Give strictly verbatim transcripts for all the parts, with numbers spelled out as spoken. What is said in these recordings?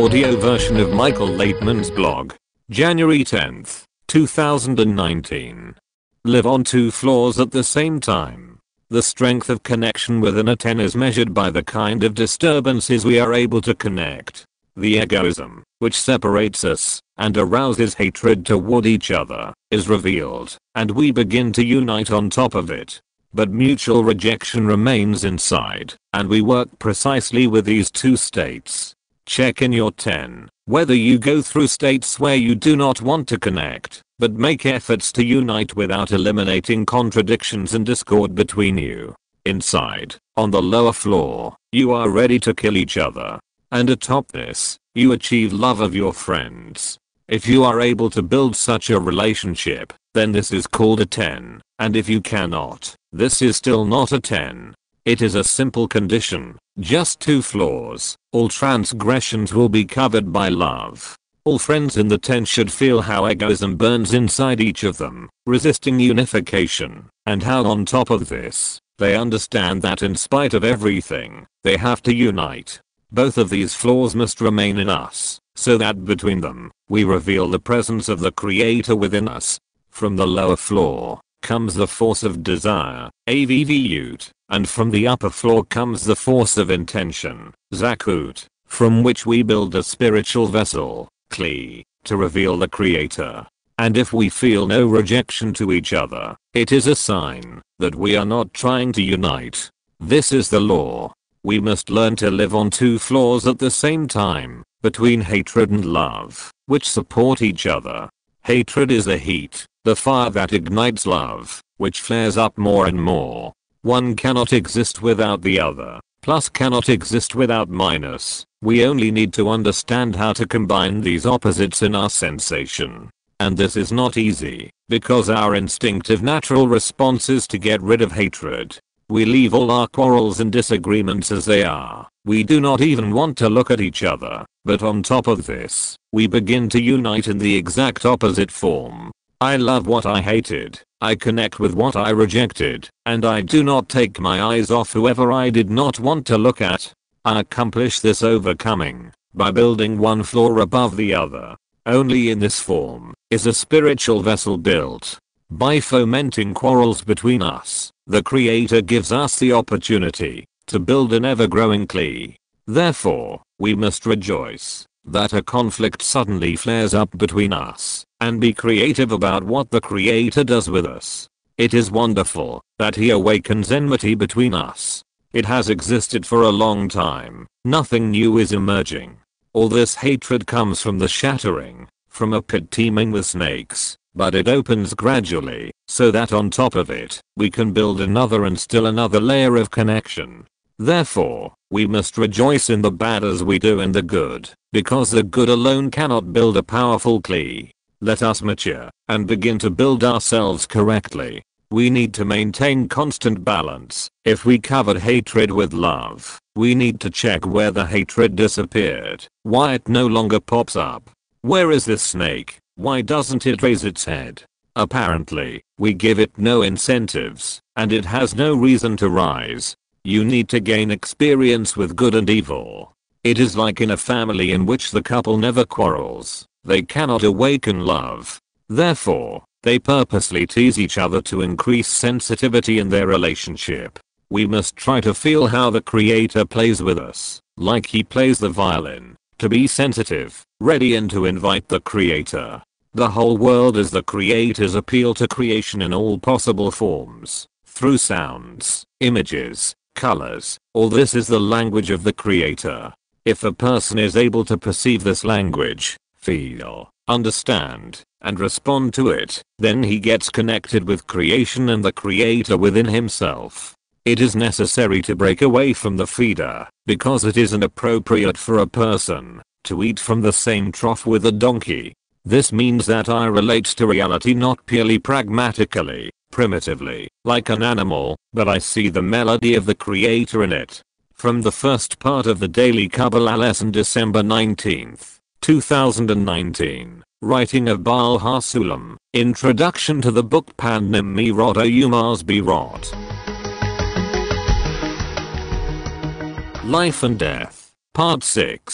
audio version of Michael Laitman's blog. January tenth, two thousand nineteen. Live on two floors at the same time. The strength of connection within a ten is measured by the kind of disturbances we are able to connect. The egoism, which separates us and arouses hatred toward each other, is revealed, and we begin to unite on top of it. But mutual rejection remains inside, and we work precisely with these two states. Check in your ten, whether you go through states where you do not want to connect, but make efforts to unite without eliminating contradictions and discord between you. Inside, on the lower floor, you are ready to kill each other. And atop this, you achieve love of your friends. If you are able to build such a relationship, then this is called a ten, and if you cannot, this is still not a ten. It is a simple condition, just two floors. All transgressions will be covered by love. All friends in the ten should feel how egoism burns inside each of them, resisting unification, and how on top of this, they understand that in spite of everything, they have to unite. Both of these floors must remain in us, so that between them, we reveal the presence of the Creator within us. From the lower floor, comes the force of desire, A V V U T, and from the upper floor comes the force of intention, Zakut, from which we build a spiritual vessel, Kli, to reveal the Creator. And if we feel no rejection to each other, it is a sign that we are not trying to unite. This is the law. We must learn to live on two floors at the same time, between hatred and love, which support each other. Hatred is the heat, the fire that ignites love, which flares up more and more. One cannot exist without the other, plus cannot exist without minus. We only need to understand how to combine these opposites in our sensation. And this is not easy, because our instinctive natural response is to get rid of hatred. We leave all our quarrels and disagreements as they are. We do not even want to look at each other, but on top of this, we begin to unite in the exact opposite form. I love what I hated, I connect with what I rejected, and I do not take my eyes off whoever I did not want to look at. I accomplish this overcoming by building one floor above the other. Only in this form is a spiritual vessel built. By fomenting quarrels between us, the Creator gives us the opportunity to build an ever-growing Kli. Therefore, we must rejoice that a conflict suddenly flares up between us, and be creative about what the Creator does with us. It is wonderful that He awakens enmity between us. It has existed for a long time. Nothing new is emerging. All this hatred comes from the shattering, from a pit teeming with snakes. But it opens gradually, so that on top of it, we can build another and still another layer of connection. Therefore, we must rejoice in the bad as we do in the good, because the good alone cannot build a powerful Kli. Let us mature, and begin to build ourselves correctly. We need to maintain constant balance. If we covered hatred with love, we need to check where the hatred disappeared, why it no longer pops up. Where is this snake? Why doesn't it raise its head? Apparently, we give it no incentives, and it has no reason to rise. You need to gain experience with good and evil. It is like in a family in which the couple never quarrels. They cannot awaken love. Therefore, they purposely tease each other to increase sensitivity in their relationship. We must try to feel how the Creator plays with us, like He plays the violin, to be sensitive, ready and to invite the Creator. The whole world is the Creator's appeal to creation in all possible forms, through sounds, images, colors. All this is the language of the Creator. If a person is able to perceive this language, feel, understand, and respond to it, then he gets connected with creation and the Creator within himself. It is necessary to break away from the feeder, because it isn't appropriate for a person to eat from the same trough with a donkey. This means that I relate to reality not purely pragmatically, primitively, like an animal, but I see the melody of the Creator in it. From the first part of the Daily Kabbalah lesson, December nineteenth, two thousand nineteen. Writing of Baal HaSulam. Introduction to the book Panim Mirot Umas Birot. Life and Death. Part six.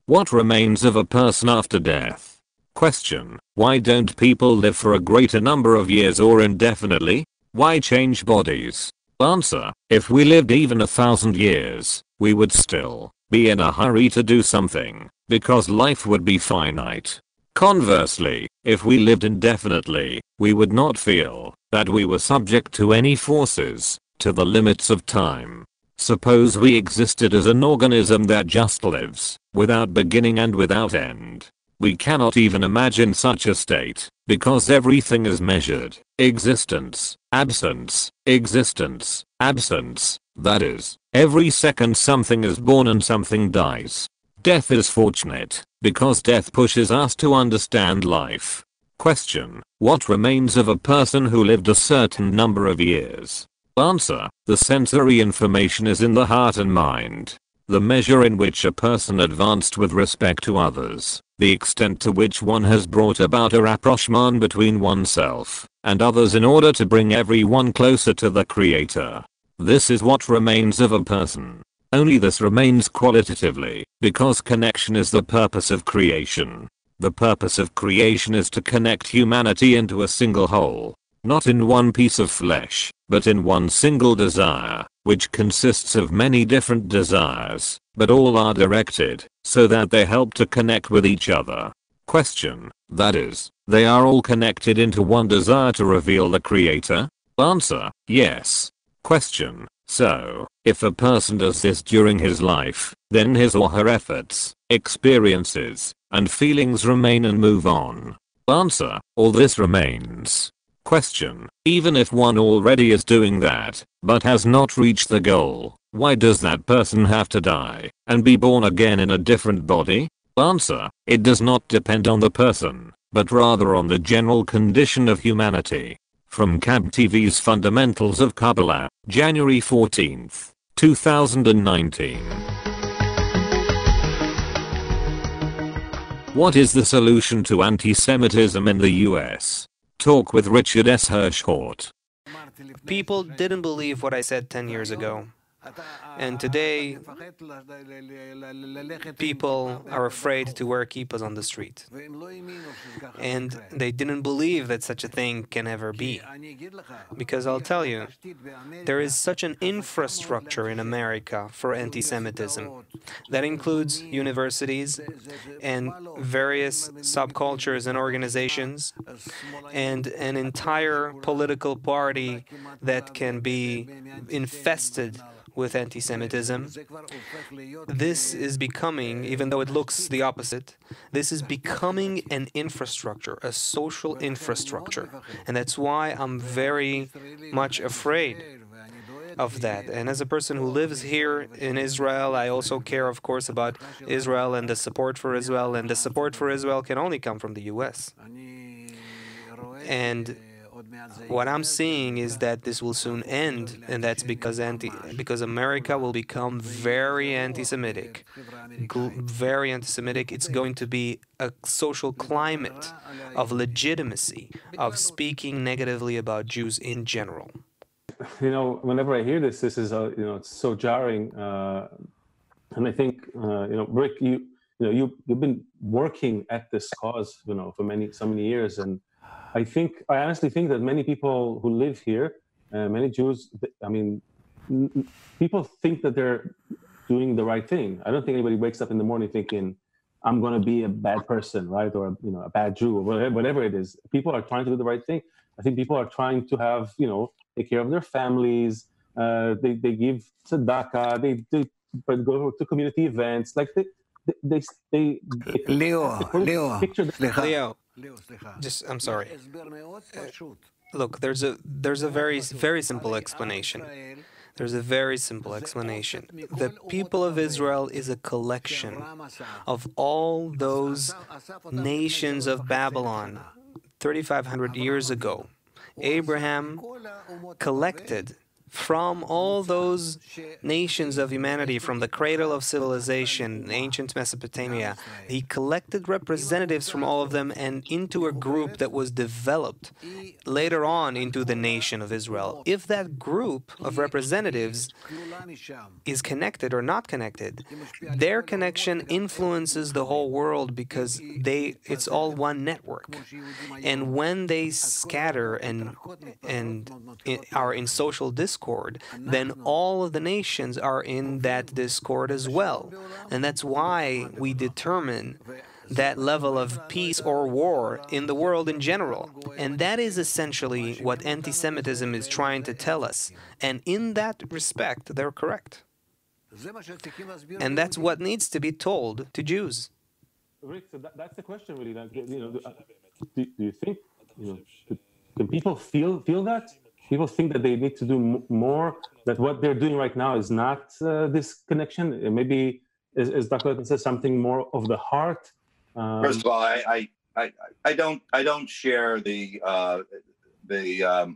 What remains of a person after death? Question. Why don't people live for a greater number of years or indefinitely? Why change bodies? Answer. If we lived even a thousand years, we would still be in a hurry to do something, because life would be finite. Conversely, if we lived indefinitely, we would not feel that we were subject to any forces, to the limits of time. Suppose we existed as an organism that just lives, without beginning and without end. We cannot even imagine such a state, because everything is measured. Existence, absence, existence, absence. That is, every second something is born and something dies. Death is fortunate, because death pushes us to understand life. Question. What remains of a person who lived a certain number of years? Answer. The sensory information is in the heart and mind. The measure in which a person advanced with respect to others, the extent to which one has brought about a rapprochement between oneself and others in order to bring everyone closer to the Creator. This is what remains of a person. Only this remains qualitatively, because connection is the purpose of creation. The purpose of creation is to connect humanity into a single whole, not in one piece of flesh, but in one single desire, which consists of many different desires, but all are directed, so that they help to connect with each other. Question. That is, they are all connected into one desire to reveal the Creator? Answer. Yes. Question. So, if a person does this during his life, then his or her efforts, experiences, and feelings remain and move on. Answer. All this remains. Question. Even if one already is doing that, but has not reached the goal, why does that person have to die and be born again in a different body? Answer. It does not depend on the person, but rather on the general condition of humanity. From C A B T V's Fundamentals of Kabbalah, January fourteenth, two thousand nineteen. What is the solution to anti-Semitism in the U S? Talk with Richard S. Hirschhort. People didn't believe what I said ten years ago. And today, people are afraid to wear kippahs on the street. And they didn't believe that such a thing can ever be. Because I'll tell you, there is such an infrastructure in America for anti-Semitism. That includes universities and various subcultures and organizations, and an entire political party that can be infested with anti-Semitism. This is becoming, even though it looks the opposite, this is becoming an infrastructure, a social infrastructure. And that's why I'm very much afraid of that. And as a person who lives here in Israel, I also care, of course, about Israel and the support for Israel. And the support for Israel can only come from the U S. And what I'm seeing is that this will soon end, and that's because anti, because America will become very anti-Semitic, very anti-Semitic. It's going to be a social climate of legitimacy, of speaking negatively about Jews in general. You know, whenever I hear this, this is, uh, you know, it's so jarring, uh, and I think, uh, you know, Rick, you, you know, you you've been working at this cause, you know, for many so many years, and I think, I honestly think that many people who live here, uh, many Jews, I mean, n- people think that they're doing the right thing. I don't think anybody wakes up in the morning thinking, I'm going to be a bad person, right? Or, you know, a bad Jew, or whatever, whatever it is. People are trying to do the right thing. I think people are trying to have, you know, take care of their families. Uh, they, they give tzedakah, they, they but go to community events. Like they, they, they, they, they Leo, Leo, picture Leo, just, I'm sorry. Uh, look, there's a there's a very very simple explanation. There's a very simple explanation. The people of Israel is a collection of all those nations of Babylon thirty-five hundred years ago. Abraham collected from all those nations of humanity, from the cradle of civilization, ancient Mesopotamia. He collected representatives from all of them and into a group that was developed later on into the nation of Israel. If that group of representatives is connected or not connected, their connection influences the whole world because they it's all one network. And when they scatter and and are in social discord, then all of the nations are in that discord as well. And that's why we determine that level of peace or war in the world in general. And that is essentially what anti-Semitism is trying to tell us. And in that respect, they're correct. And that's what needs to be told to Jews. Rick, so that, that's the question, really. Like, you know, do, do you think, you know, can people feel feel that? People think that they need to do m- more, that what they're doing right now is not uh, this connection. Maybe, as, as Doctor Leighton says, something more of the heart. Um, First of all, I, I, I, I don't, I don't share the, uh, the um,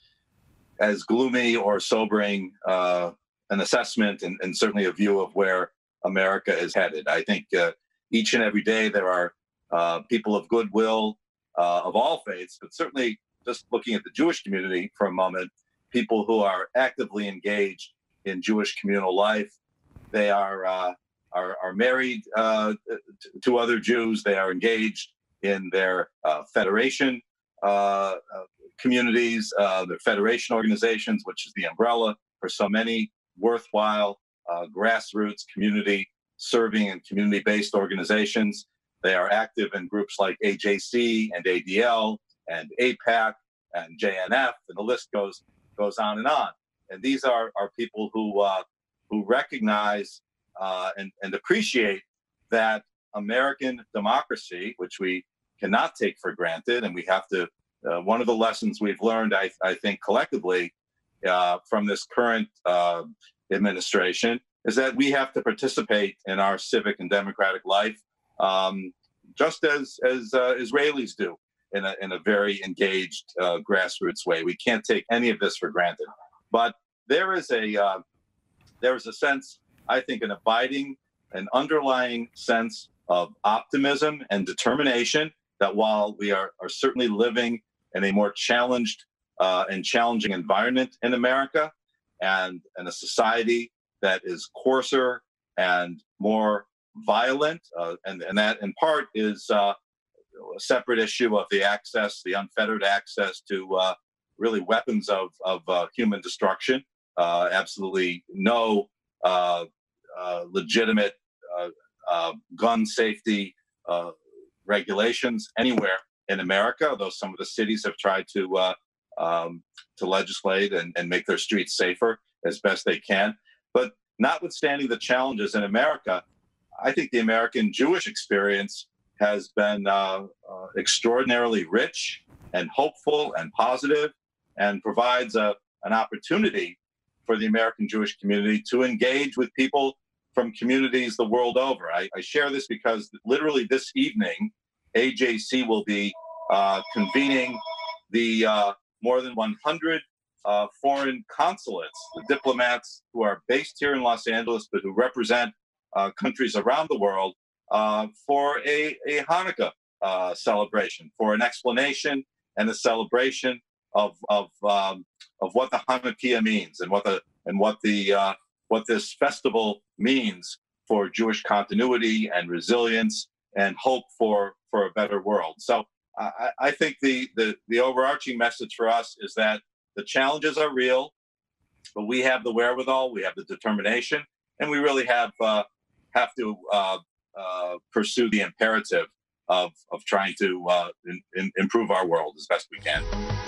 as gloomy or sobering uh, an assessment, and, and certainly a view of where America is headed. I think uh, each and every day there are uh, people of goodwill uh, of all faiths, but certainly, just looking at the Jewish community for a moment, people who are actively engaged in Jewish communal life. They are uh, are, are married uh, to other Jews. They are engaged in their uh, federation uh, uh, communities, uh, their federation organizations, which is the umbrella for so many worthwhile uh, grassroots community serving and community-based organizations. They are active in groups like A J C and A D L and AIPAC and J N F, and the list goes goes on and on. And these are, are people who uh, who recognize uh, and, and appreciate that American democracy, which we cannot take for granted, and we have to. Uh, one of the lessons we've learned, I, I think, collectively uh, from this current uh, administration, is that we have to participate in our civic and democratic life, um, just as as uh, Israelis do. In a, in a very engaged uh, grassroots way. We can't take any of this for granted. But there is a uh, there is a sense, I think, an abiding, an underlying sense of optimism and determination that while we are, are certainly living in a more challenged uh, and challenging environment in America, and in a society that is coarser and more violent, uh, and, and that in part is uh, a separate issue of the access, the unfettered access to uh, really weapons of, of uh, human destruction. Uh, absolutely no uh, uh, legitimate uh, uh, gun safety uh, regulations anywhere in America, although some of the cities have tried to uh, um, to legislate and, and make their streets safer as best they can. But notwithstanding the challenges in America, I think the American Jewish experience has been uh, uh, extraordinarily rich and hopeful and positive, and provides a, an opportunity for the American Jewish community to engage with people from communities the world over. I, I share this because literally this evening, A J C will be uh, convening the uh, more than one hundred uh, foreign consulates, the diplomats who are based here in Los Angeles, but who represent uh, countries around the world, Uh, for a, a Hanukkah uh, celebration, for an explanation and a celebration of of um, of what the Hanukkah means, and what the and what the uh, what this festival means for Jewish continuity and resilience and hope for for a better world. So uh, I, I think the, the the overarching message for us is that the challenges are real, but we have the wherewithal, we have the determination, and we really have uh, have to. Uh, Uh, pursue the imperative of of trying to uh, in, in improve our world as best we can.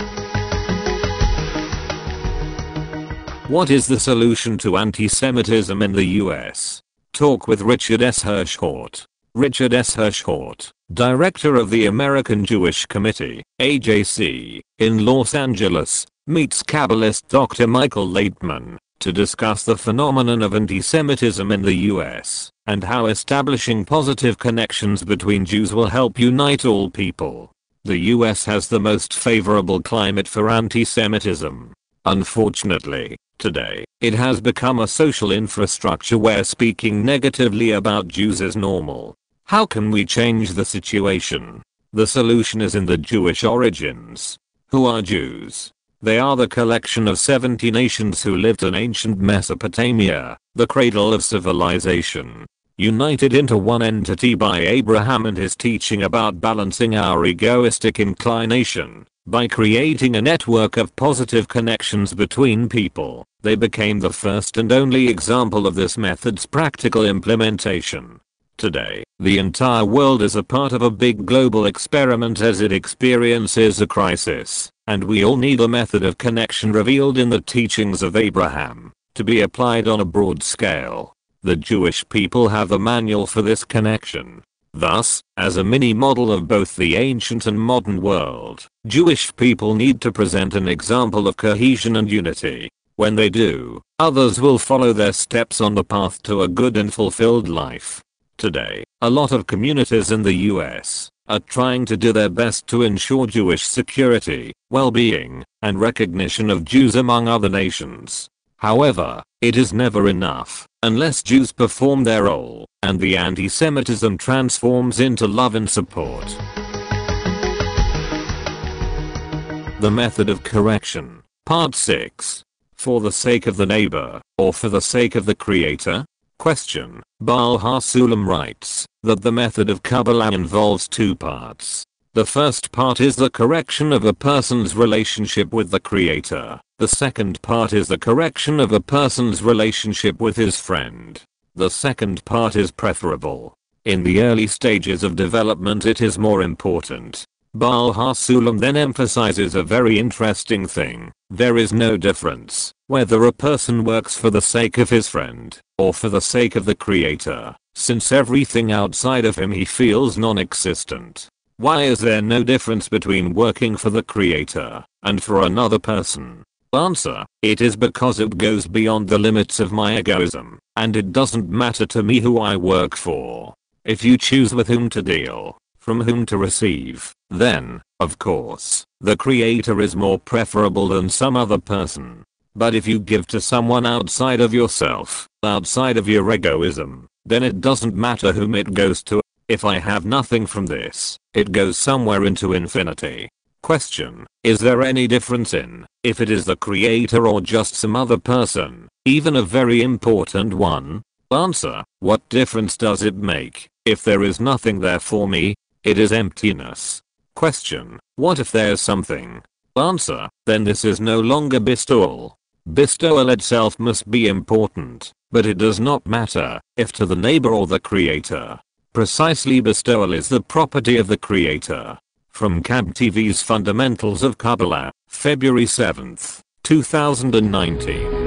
What is the solution to anti-Semitism in the U S? Talk with Richard S. Hirschhort. Richard S. Hirschhort, Director of the American Jewish Committee, A J C, in Los Angeles, meets Kabbalist Doctor Michael Laitman to discuss the phenomenon of anti-Semitism in the U S, and how establishing positive connections between Jews will help unite all people. The U S has the most favorable climate for anti-Semitism. Unfortunately, Today, it has become a social infrastructure where speaking negatively about Jews is normal. How can we change the situation? The solution is in the Jewish origins. Who are Jews? They are the collection of seventy nations who lived in ancient Mesopotamia, the cradle of civilization, united into one entity by Abraham and his teaching about balancing our egoistic inclination. By creating a network of positive connections between people, they became the first and only example of this method's practical implementation. Today, the entire world is a part of a big global experiment as it experiences a crisis, and we all need a method of connection revealed in the teachings of Abraham, to be applied on a broad scale. The Jewish people have the manual for this connection. Thus, as a mini model of both the ancient and modern world, Jewish people need to present an example of cohesion and unity. When they do, others will follow their steps on the path to a good and fulfilled life. Today, a lot of communities in the U S are trying to do their best to ensure Jewish security, well-being, and recognition of Jews among other nations. However, it is never enough, unless Jews perform their role, and the anti-Semitism transforms into love and support. The Method of Correction, Part six. For the sake of the neighbor, or for the sake of the Creator? Question. Baal HaSulam writes that the method of Kabbalah involves two parts. The first part is the correction of a person's relationship with the Creator. The second part is the correction of a person's relationship with his friend. The second part is preferable. In the early stages of development it is more important. Baal HaSulam then emphasizes a very interesting thing. There is no difference whether a person works for the sake of his friend or for the sake of the Creator, since everything outside of him he feels non-existent. Why is there no difference between working for the Creator and for another person? Answer. It is because it goes beyond the limits of my egoism, and it doesn't matter to me who I work for. If you choose with whom to deal, from whom to receive, then, of course, the Creator is more preferable than some other person. But if you give to someone outside of yourself, outside of your egoism, then it doesn't matter whom it goes to. If I have nothing from this, it goes somewhere into infinity. Question. Is there any difference in if it is the Creator or just some other person, even a very important one? Answer. What difference does it make? If there is nothing there for me, it is emptiness. Question. What if there's something? Answer. Then this is no longer bestowal. Bestowal itself must be important, but it does not matter if to the neighbor or the Creator. Precisely, bestowal is the property of the Creator. From C A B T V's Fundamentals of Kabbalah, February seventh, two thousand nineteen.